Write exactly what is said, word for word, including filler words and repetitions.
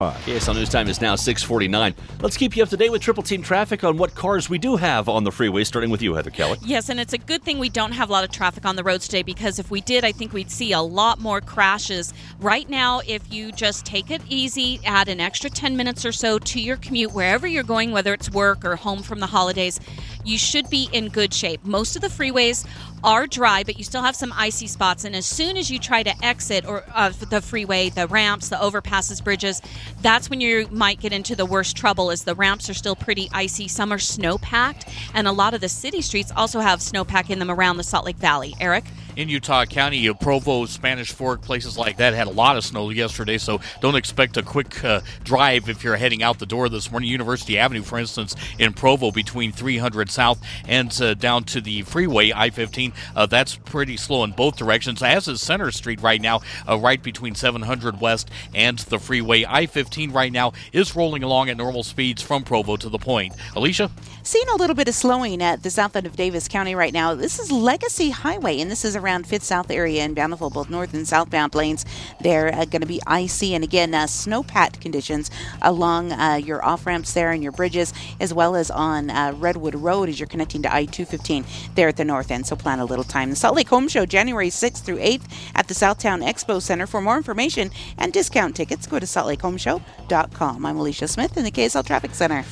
K S L News Time is now six forty-nine. Let's keep you up to date with Triple Team Traffic on what cars we do have on the freeway, starting with you, Heather Kelly. Yes, and it's a good thing we don't have a lot of traffic on the roads today, because if we did, I think we'd see a lot more crashes. Right now, if you just take it easy, add an extra ten minutes or so to your commute wherever you're going, whether it's work or home from the holidays, you should be in good shape. Most of the freeways are dry, but you still have some icy spots, and as soon as you try to exit or uh, the freeway, the ramps, the overpasses, bridges, that's when you might get into the worst trouble, as the ramps are still pretty icy. Some are snow-packed, and a lot of the city streets also have snowpack in them around the Salt Lake Valley. Eric? In Utah County, uh, Provo, Spanish Fork, places like that had a lot of snow yesterday, so don't expect a quick uh, drive if you're heading out the door this morning. University Avenue, for instance, in Provo between three hundred South and uh, down to the freeway, I fifteen, uh, that's pretty slow in both directions, as is Center Street right now, uh, right between seven hundred West and the freeway. I fifteen right now is rolling along at normal speeds from Provo to the Point. Alicia? Seeing a little bit of slowing at the south end of Davis County right now. This is Legacy Highway, and this is around Fifth South area in Bountiful. Both north and southbound lanes, they're uh, going to be icy, and again, uh, snow-packed conditions along uh, your off-ramps there and your bridges, as well as on uh, Redwood Road as you're connecting to I two fifteen there at the north end, so plan a little time. The Salt Lake Home Show, January sixth through eighth at the Southtown Expo Center. For more information and discount tickets, go to salt lake home show dot com. I'm Alicia Smith in the K S L Traffic Center.